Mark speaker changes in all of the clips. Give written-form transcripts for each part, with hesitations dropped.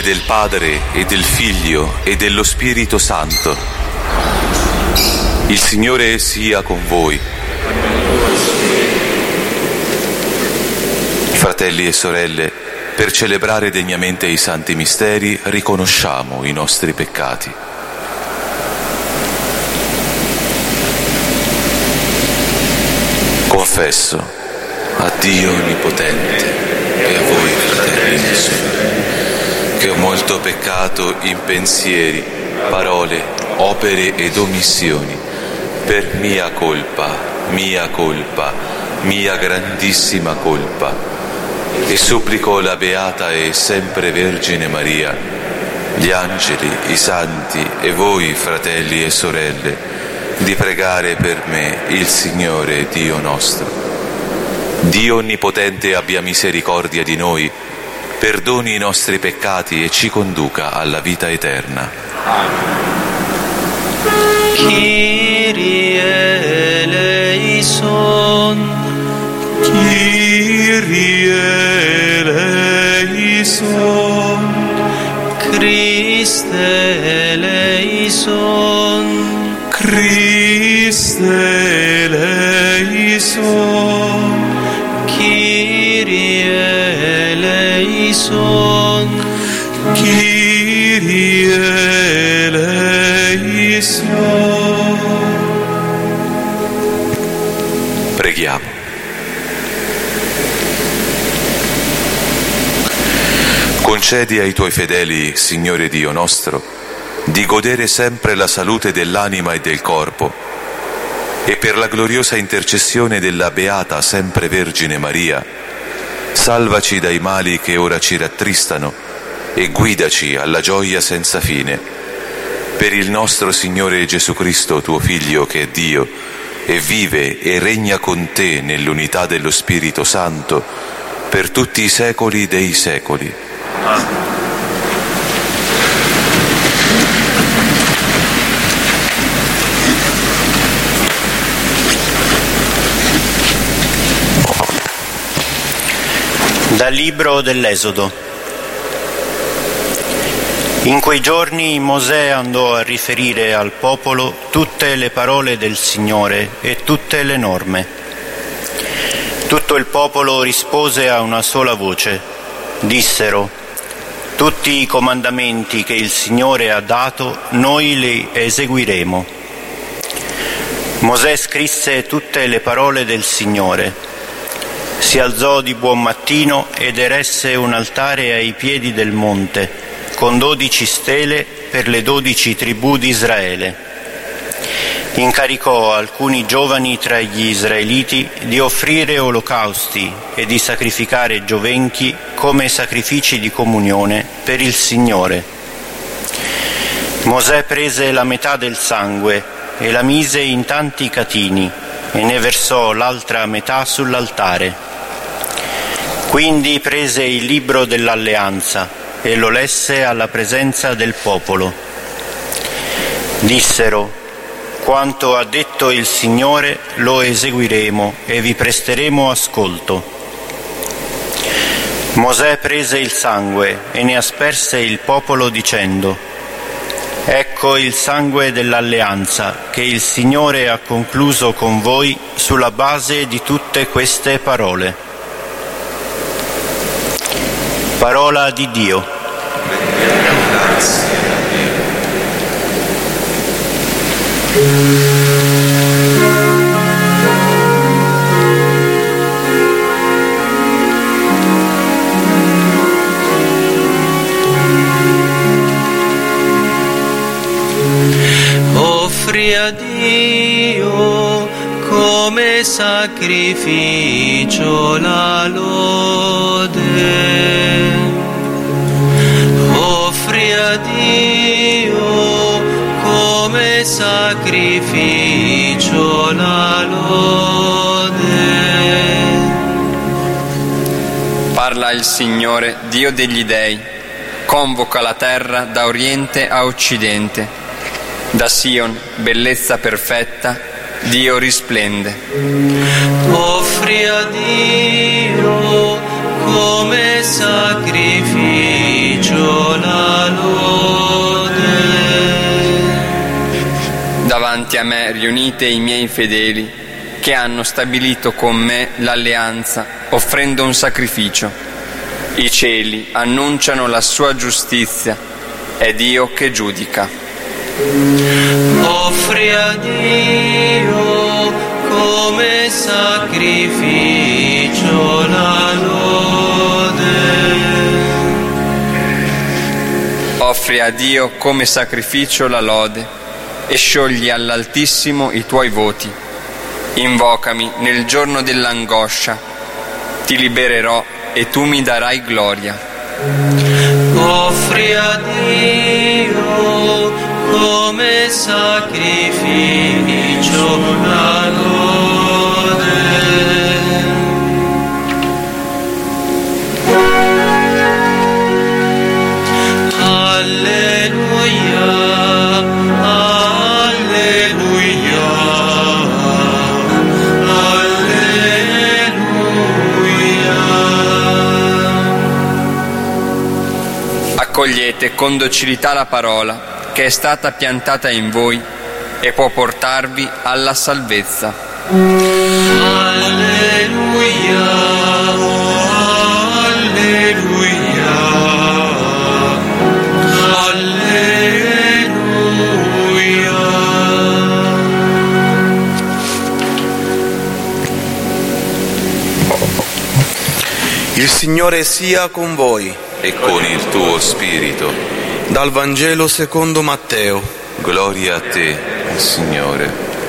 Speaker 1: del Padre e del Figlio e dello Spirito Santo. Il Signore sia con voi. Fratelli e sorelle, per celebrare degnamente i santi misteri, riconosciamo i nostri peccati. Confesso a Dio Onnipotente e a voi, fratelli e sorelle, che ho molto peccato in pensieri, parole, opere ed omissioni, per mia colpa, mia grandissima colpa. E supplico la Beata e sempre Vergine Maria, gli angeli, i santi e voi, fratelli e sorelle, di pregare per me il Signore Dio nostro. Dio Onnipotente abbia misericordia di noi, perdoni i nostri peccati e ci conduca alla vita eterna.
Speaker 2: Kyrie eleison,
Speaker 3: Kyrie eleison,
Speaker 2: Christe eleison,
Speaker 3: Christe eleison,
Speaker 2: Kyrie eleison,
Speaker 3: Kyrie eleison.
Speaker 1: Preghiamo. Concedi ai tuoi fedeli, Signore Dio nostro, di godere sempre la salute dell'anima e del corpo, e per la gloriosa intercessione della Beata sempre Vergine Maria, salvaci dai mali che ora ci rattristano e guidaci alla gioia senza fine. Per il nostro Signore Gesù Cristo, tuo Figlio, che è Dio, e vive e regna con te nell'unità dello Spirito Santo, per tutti i secoli dei secoli.
Speaker 4: Dal libro dell'Esodo. In quei giorni Mosè andò a riferire al popolo tutte le parole del Signore e tutte le norme. Tutto il popolo rispose a una sola voce. Dissero: tutti i comandamenti che il Signore ha dato noi li eseguiremo. Mosè scrisse tutte le parole del Signore. Si alzò di buon mattino ed eresse un altare ai piedi del monte, con 12 stele per le 12 tribù di Israele. Incaricò alcuni giovani tra gli israeliti di offrire olocausti e di sacrificare giovenchi come sacrifici di comunione per il Signore. Mosè prese la metà del sangue e la mise in tanti catini e ne versò l'altra metà sull'altare. Quindi prese il libro dell'alleanza e lo lesse alla presenza del popolo. Dissero: quanto ha detto il Signore lo eseguiremo e vi presteremo ascolto. Mosè prese il sangue e ne asperse il popolo dicendo: ecco il sangue dell'alleanza che il Signore ha concluso con voi sulla base di tutte queste parole. Parola di Dio.
Speaker 2: Offri a Dio come sacrificio la lode. Offri a Dio come sacrificio la lode.
Speaker 5: Parla il Signore, Dio degli dei, convoca la terra da oriente a occidente. Da Sion, bellezza perfetta, Dio risplende.
Speaker 2: Offri a Dio come sacrificio sacrificio la lode.
Speaker 5: Davanti a me riunite i miei fedeli, che hanno stabilito con me l'alleanza, offrendo un sacrificio. I cieli annunciano la sua giustizia, è Dio che giudica.
Speaker 2: Offri a Dio come sacrificio la lode.
Speaker 5: Offri a Dio come sacrificio la lode e sciogli all'Altissimo i tuoi voti. Invocami nel giorno dell'angoscia, ti libererò e tu mi darai gloria.
Speaker 2: Offri a Dio come sacrificio la lode. Alleluia, alleluia, alleluia.
Speaker 5: Accogliete con docilità la parola che è stata piantata in voi e può portarvi alla salvezza.
Speaker 2: Alleluia, alleluia, alleluia.
Speaker 6: Il Signore sia con voi.
Speaker 1: E con il tuo spirito.
Speaker 6: Dal Vangelo secondo Matteo.
Speaker 1: Gloria a te, Signore.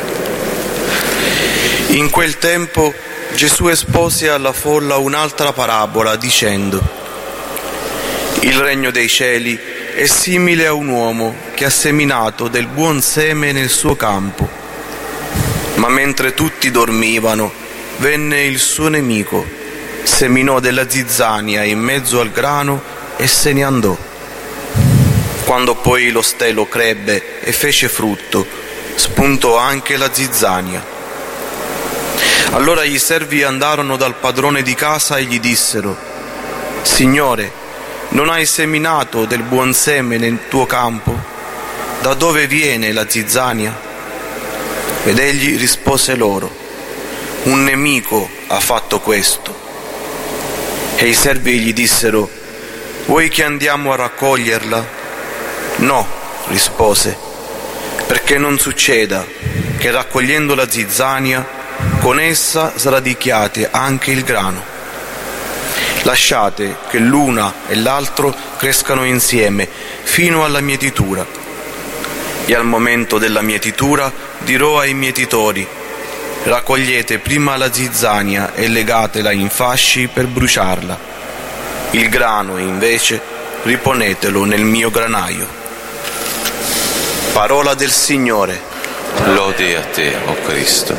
Speaker 6: In quel tempo Gesù espose alla folla un'altra parabola dicendo: il regno dei cieli è simile a un uomo che ha seminato del buon seme nel suo campo. Ma mentre tutti dormivano, venne il suo nemico, seminò della zizzania in mezzo al grano e se ne andò. Quando poi lo stelo crebbe e fece frutto, spuntò anche la zizzania. Allora i servi andarono dal padrone di casa e gli dissero: Signore, non hai seminato del buon seme nel tuo campo? Da dove viene la zizzania? Ed egli rispose loro: un nemico ha fatto questo. E i servi gli dissero: vuoi che andiamo a raccoglierla? No, rispose, perché non succeda che raccogliendo la zizzania con essa sradichiate anche il grano. Lasciate che l'una e l'altro crescano insieme fino alla mietitura. E al momento della mietitura dirò ai mietitori: raccogliete prima la zizzania e legatela in fasci per bruciarla. Il grano invece riponetelo nel mio granaio. Parola del Signore.
Speaker 1: Lode a te, o Cristo.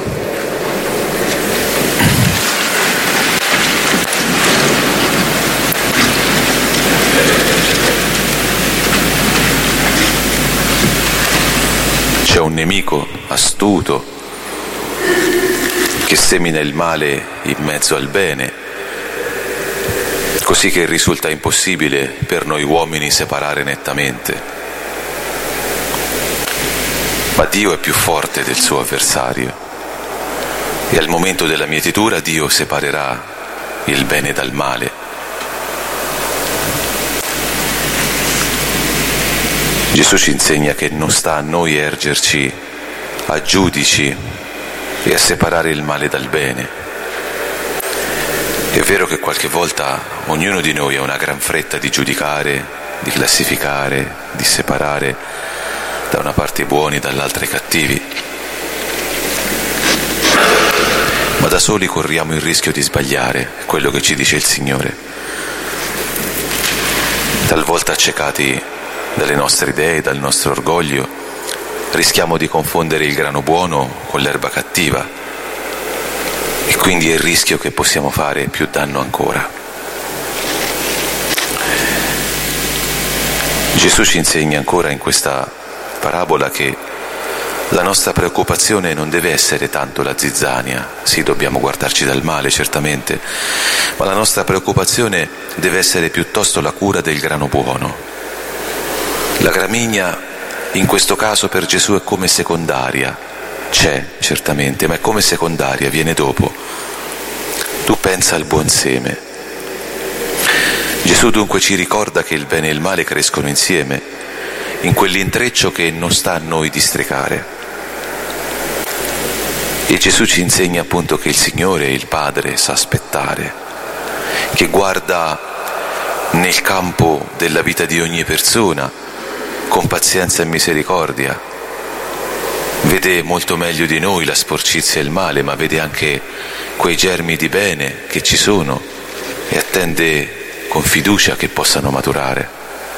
Speaker 1: C'è un nemico astuto che semina il male in mezzo al bene, così che risulta impossibile per noi uomini separare nettamente. Ma Dio è più forte del suo avversario e al momento della mietitura Dio separerà il bene dal male. Gesù ci insegna che non sta a noi ergerci a giudici e a separare il male dal bene. È vero che qualche volta ognuno di noi ha una gran fretta di giudicare, di classificare, di separare da una parte i buoni, dall'altra i cattivi. Ma da soli corriamo il rischio di sbagliare, è quello che ci dice il Signore. Talvolta accecati dalle nostre idee, dal nostro orgoglio, rischiamo di confondere il grano buono con l'erba cattiva e quindi è il rischio che possiamo fare più danno ancora. Gesù ci insegna ancora in questa parabola che La nostra preoccupazione non deve essere tanto la zizzania, sì, dobbiamo guardarci dal male certamente, ma la nostra preoccupazione deve essere piuttosto la cura del grano buono. La gramigna in questo caso per Gesù è come secondaria, c'è certamente, ma è come secondaria, viene dopo. Tu pensa al buon seme. Gesù dunque ci ricorda che il bene e il male crescono insieme, in quell'intreccio che non sta a noi districare. E Gesù ci insegna appunto che il Signore, il Padre, sa aspettare, che guarda nel campo della vita di ogni persona con pazienza e misericordia, vede molto meglio di noi la sporcizia e il male, ma vede anche quei germi di bene che ci sono e attende con fiducia che possano maturare.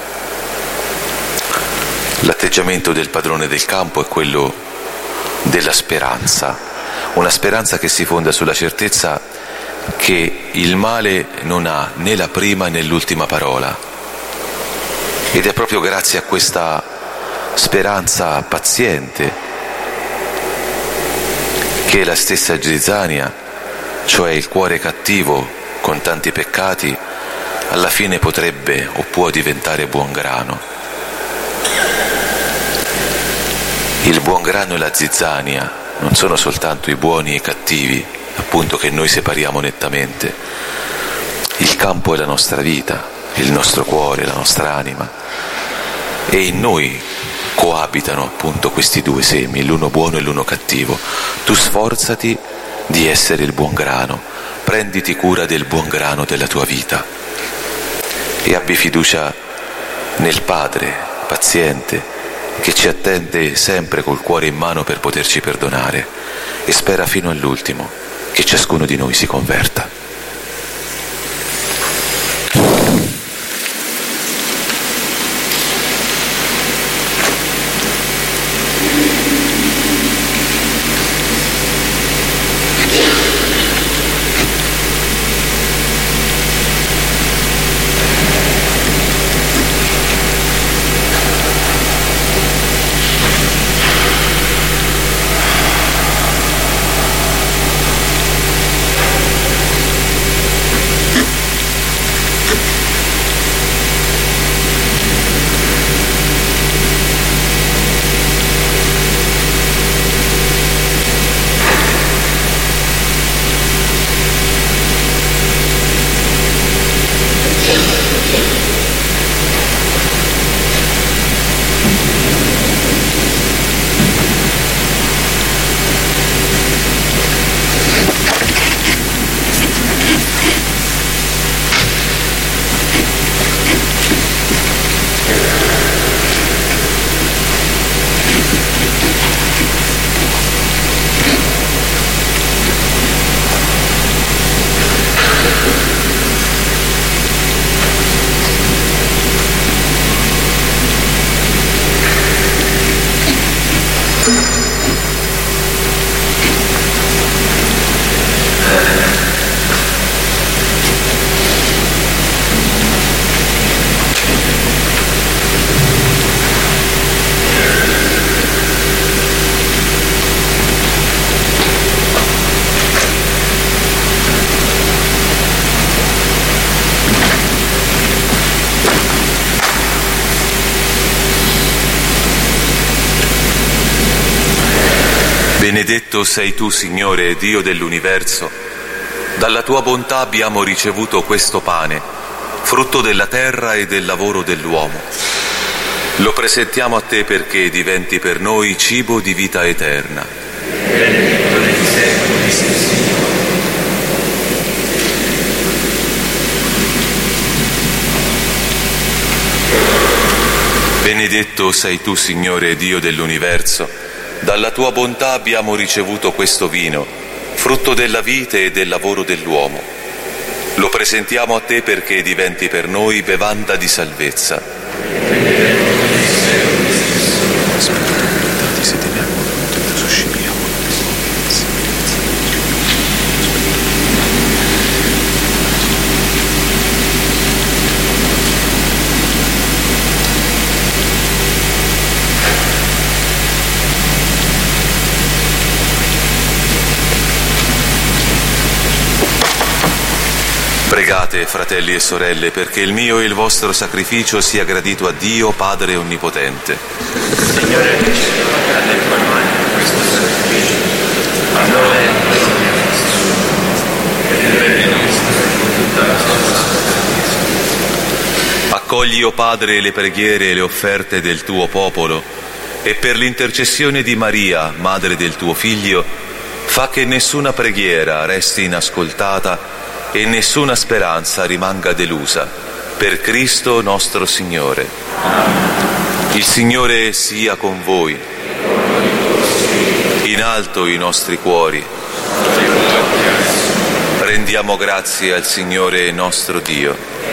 Speaker 1: L'atteggiamento del padrone del campo è quello della speranza, una speranza che si fonda sulla certezza che il male non ha né la prima né l'ultima parola. Ed è proprio grazie a questa speranza paziente che la stessa zizzania, cioè il cuore cattivo con tanti peccati, alla fine potrebbe o può diventare buon grano. Il buon grano e la zizzania non sono soltanto i buoni e i cattivi, appunto, che noi separiamo nettamente. Il campo è la nostra vita, il nostro cuore, la nostra anima, e in noi coabitano appunto questi due semi, l'uno buono e l'uno cattivo. Tu sforzati di essere il buon grano, prenditi cura del buon grano della tua vita e abbi fiducia nel Padre paziente che ci attende sempre col cuore in mano per poterci perdonare, e spera fino all'ultimo che ciascuno di noi si converta. Benedetto sei tu, Signore, Dio dell'universo. Dalla tua bontà abbiamo ricevuto questo pane, frutto della terra e del lavoro dell'uomo. Lo presentiamo a te perché diventi per noi cibo di vita eterna. Benedetto sei tu, Signore, Dio dell'universo. Dalla tua bontà abbiamo ricevuto questo vino, frutto della vite e del lavoro dell'uomo. Lo presentiamo a te perché diventi per noi bevanda di salvezza. Pregate, fratelli e sorelle, perché il mio e il vostro sacrificio sia gradito a Dio, Padre Onnipotente.
Speaker 4: Signore, ricevete dalle tue mani questo sacrificio, a nome e tutta la sua.
Speaker 1: Accogli, o Padre, le preghiere e le offerte del tuo popolo, e per l'intercessione di Maria, madre del tuo Figlio, fa che nessuna preghiera resti inascoltata e nessuna speranza rimanga delusa. Per Cristo nostro Signore. Il Signore sia con voi. In alto i nostri cuori. Rendiamo grazie al Signore nostro Dio.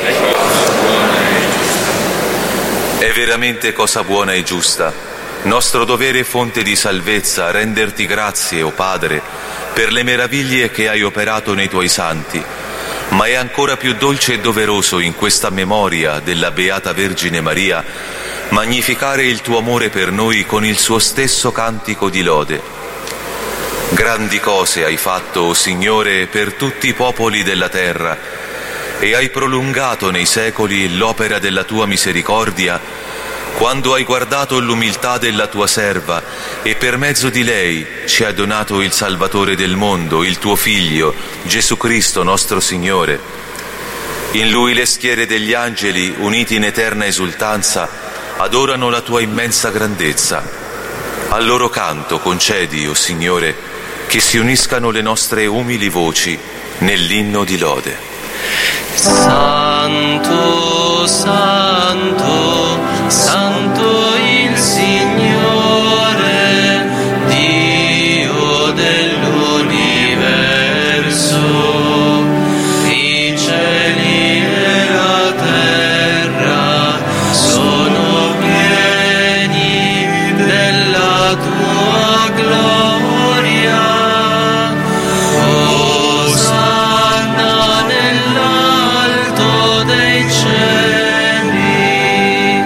Speaker 1: È veramente cosa buona e giusta, nostro dovere e fonte di salvezza, renderti grazie, o Padre, per le meraviglie che hai operato nei tuoi santi, ma è ancora più dolce e doveroso in questa memoria della Beata Vergine Maria magnificare il tuo amore per noi con il suo stesso cantico di lode. Grandi cose hai fatto, o Signore, per tutti i popoli della terra, e hai prolungato nei secoli l'opera della tua misericordia, quando hai guardato l'umiltà della tua serva e per mezzo di lei ci hai donato il Salvatore del mondo, il tuo Figlio, Gesù Cristo nostro Signore. In Lui le schiere degli angeli, uniti in eterna esultanza, adorano la tua immensa grandezza. Al loro canto concedi, o Signore, che si uniscano le nostre umili voci nell'inno di lode.
Speaker 2: Santo, Santo, Santo il Signore, Dio dell'universo, i cieli e la terra sono pieni della tua gloria. Osanna nell'alto dei cieli,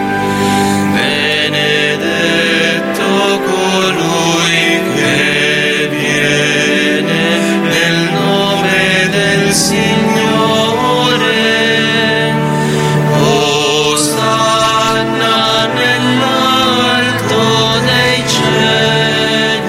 Speaker 2: benedetto colui che viene nel nome del Signore. Osanna nell'alto dei cieli.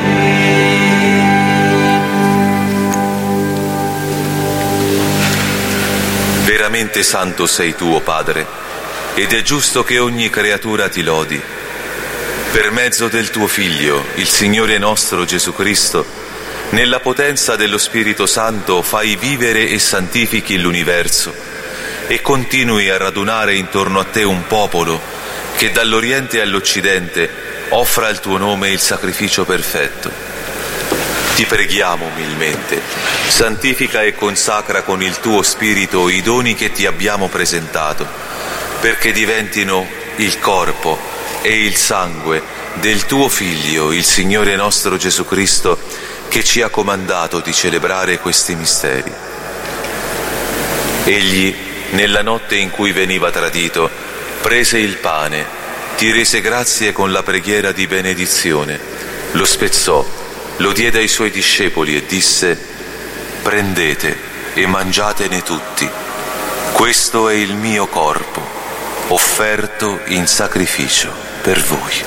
Speaker 1: Veramente santo sei tu, o Padre, ed è giusto che ogni creatura ti lodi. Per mezzo del tuo Figlio, il Signore nostro Gesù Cristo, nella potenza dello Spirito Santo fai vivere e santifichi l'universo e continui a radunare intorno a te un popolo che dall'Oriente all'Occidente offra al tuo nome il sacrificio perfetto. Ti preghiamo umilmente, santifica e consacra con il tuo Spirito i doni che ti abbiamo presentato, perché diventino il corpo e il sangue del tuo Figlio, il Signore nostro Gesù Cristo, che ci ha comandato di celebrare questi misteri. Egli, nella notte in cui veniva tradito, prese il pane, ti rese grazie con la preghiera di benedizione, lo spezzò, lo diede ai suoi discepoli e disse: prendete e mangiatene tutti, questo è il mio corpo, offerto in sacrificio per voi.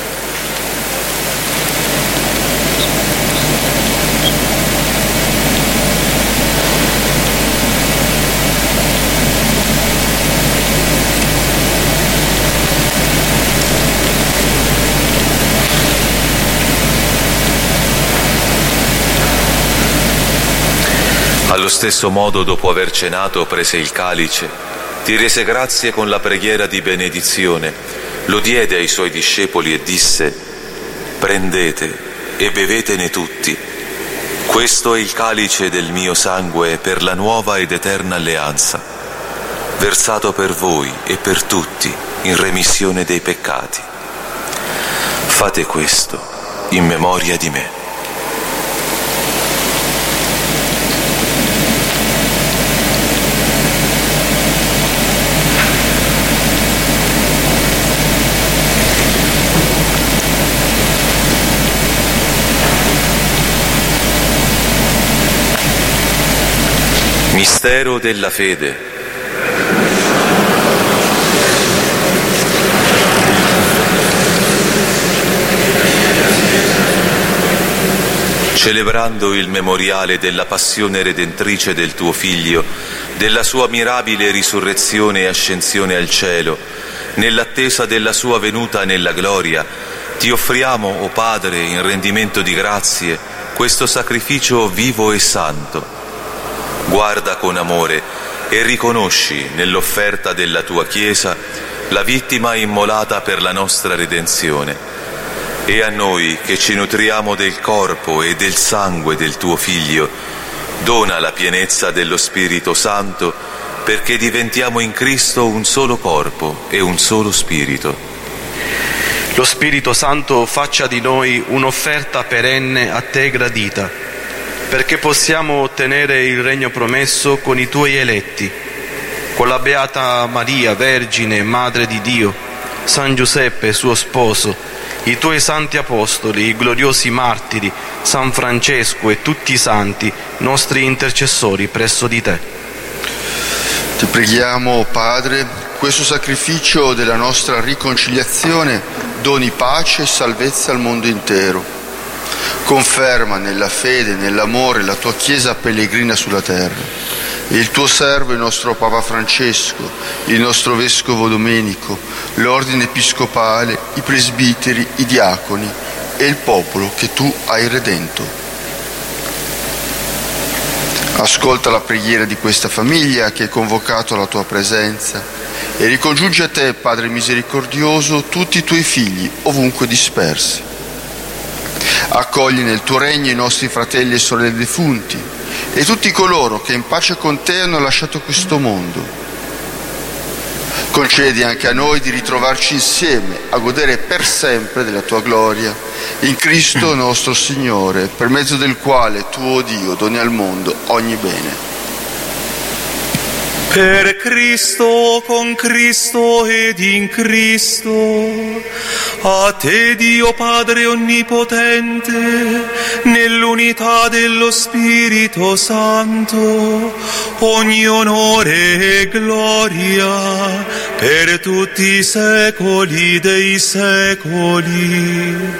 Speaker 1: Allo stesso modo, dopo aver cenato, prese il calice, ti rese grazie con la preghiera di benedizione, lo diede ai suoi discepoli e disse: prendete e bevetene tutti, questo è il calice del mio sangue per la nuova ed eterna alleanza, versato per voi e per tutti in remissione dei peccati. Fate questo in memoria di me. Mistero della fede. Celebrando il memoriale della passione redentrice del tuo Figlio, della sua mirabile risurrezione e ascensione al cielo, nell'attesa della sua venuta nella gloria, ti offriamo, o Padre, in rendimento di grazie, questo sacrificio vivo e santo. Guarda con amore e riconosci nell'offerta della tua Chiesa la vittima immolata per la nostra redenzione. E a noi, che ci nutriamo del corpo e del sangue del tuo Figlio, dona la pienezza dello Spirito Santo, perché diventiamo in Cristo un solo corpo e un solo Spirito.
Speaker 6: Lo Spirito Santo faccia di noi un'offerta perenne a te gradita, perché possiamo ottenere il regno promesso con i tuoi eletti, con la Beata Maria, Vergine, Madre di Dio, San Giuseppe, suo sposo, i tuoi santi apostoli, i gloriosi martiri, San Francesco e tutti i santi, nostri intercessori presso di te.
Speaker 7: Ti preghiamo, Padre, questo sacrificio della nostra riconciliazione doni pace e salvezza al mondo intero. Conferma nella fede e nell'amore la tua Chiesa pellegrina sulla terra. E il tuo servo, il nostro Papa Francesco, il nostro Vescovo Domenico, l'Ordine Episcopale, i presbiteri, i diaconi e il popolo che tu hai redento. Ascolta la preghiera di questa famiglia che è convocato alla tua presenza e ricongiungi a te, Padre misericordioso, tutti i tuoi figli ovunque dispersi. Accogli nel tuo regno i nostri fratelli e sorelle defunti e tutti coloro che in pace con te hanno lasciato questo mondo. Concedi anche a noi di ritrovarci insieme a godere per sempre della tua gloria, in Cristo nostro Signore, per mezzo del quale tu, o Dio, doni al mondo ogni bene.
Speaker 3: Per Cristo, con Cristo ed in Cristo, a te Dio Padre Onnipotente, nell'unità dello Spirito Santo, ogni onore e gloria per tutti i secoli dei secoli.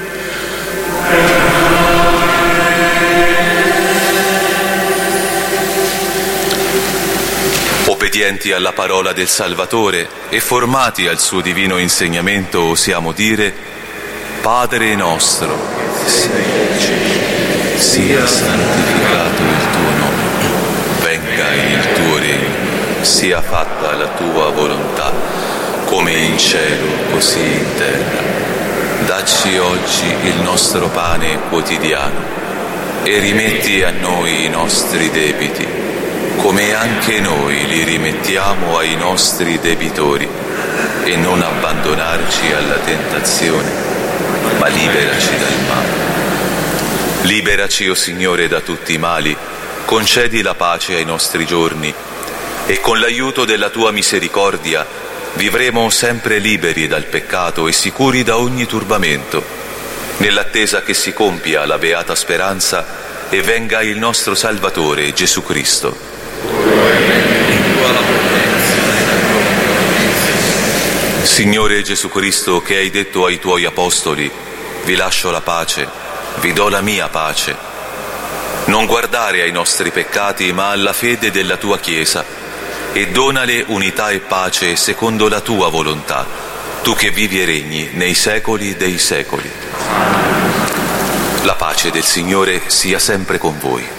Speaker 1: Obbedienti alla parola del Salvatore e formati al suo divino insegnamento, osiamo dire: Padre nostro, che sei in cielo, sia santificato il tuo nome, venga il tuo regno, sia fatta la tua volontà, come in cielo, così in terra. Dacci oggi il nostro pane quotidiano e rimetti a noi i nostri debiti, come anche noi li rimettiamo ai nostri debitori, e non abbandonarci alla tentazione, ma liberaci dal male. Liberaci, o Signore, da tutti i mali, concedi la pace ai nostri giorni, e con l'aiuto della tua misericordia vivremo sempre liberi dal peccato e sicuri da ogni turbamento, nell'attesa che si compia la beata speranza e venga il nostro Salvatore Gesù Cristo. Signore Gesù Cristo, che hai detto ai tuoi apostoli: vi lascio la pace, vi do la mia pace, non guardare ai nostri peccati ma alla fede della tua Chiesa, e donale unità e pace secondo la tua volontà, tu che vivi e regni nei secoli dei secoli. La pace del Signore sia sempre con voi.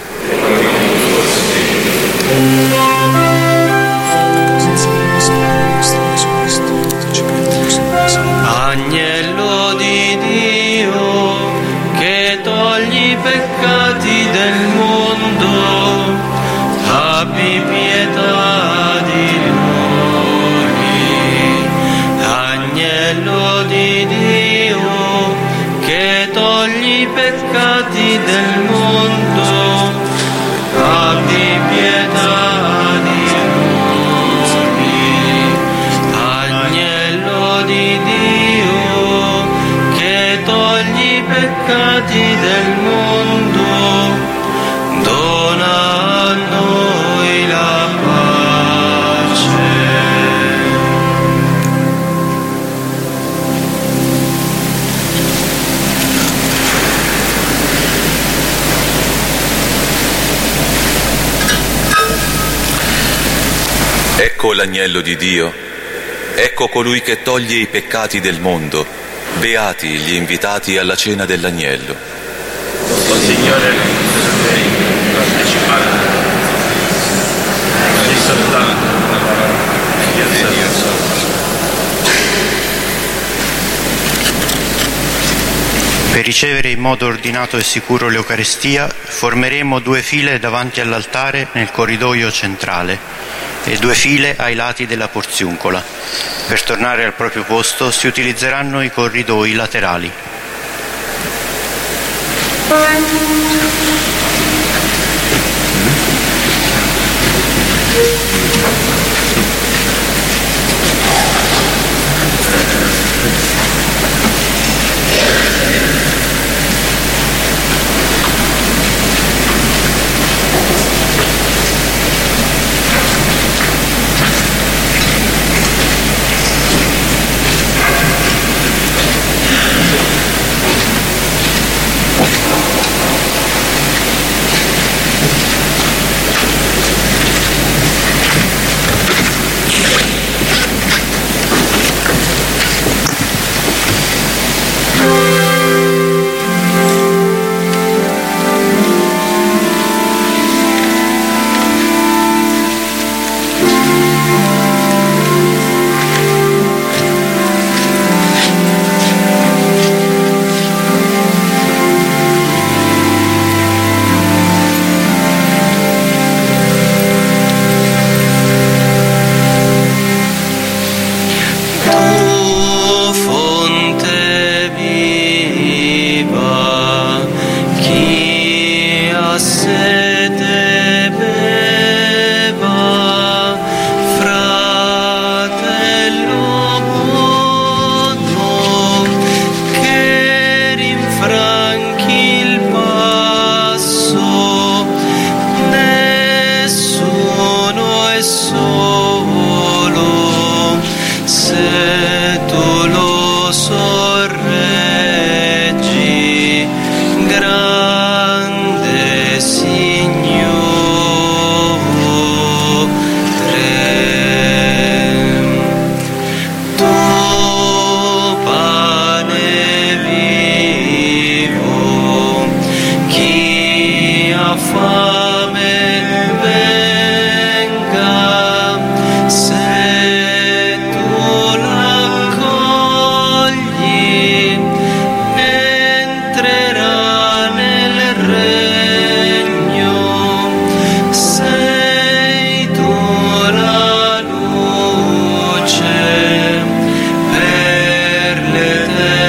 Speaker 2: Agnello di Dio, che togli i peccati del mondo, abbi pietà di noi. Agnello di Dio, che togli i peccati del mondo, abbi pietà di noi. Agnello di Dio, che togli i peccati del mondo, dona a noi la
Speaker 1: Ecco l'agnello di Dio, ecco colui che toglie i peccati del mondo. Beati gli invitati alla cena dell'agnello.
Speaker 4: O Signore, partecipare soltanto una parola Per ricevere in modo ordinato e sicuro l'Eucaristia, formeremo 2 file davanti all'altare nel corridoio centrale e 2 file ai lati della porziuncola. Per tornare al proprio posto si utilizzeranno i corridoi laterali.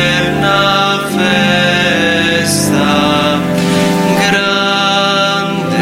Speaker 2: grande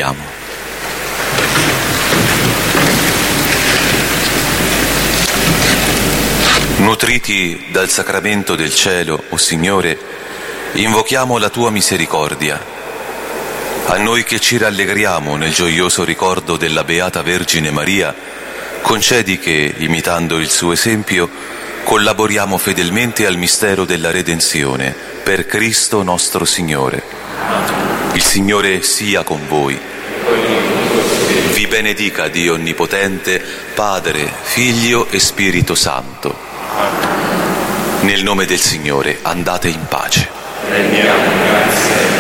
Speaker 1: Preghiamo. Nutriti dal sacramento del cielo, o Signore, invochiamo la tua misericordia. A noi che ci rallegriamo nel gioioso ricordo della Beata Vergine Maria, concedi che, imitando il suo esempio, collaboriamo fedelmente al mistero della redenzione, per Cristo nostro Signore. Il Signore sia con voi. Vi benedica Dio Onnipotente, Padre, Figlio e Spirito Santo. Nel nome del Signore andate in pace.
Speaker 8: Rendiamo grazie.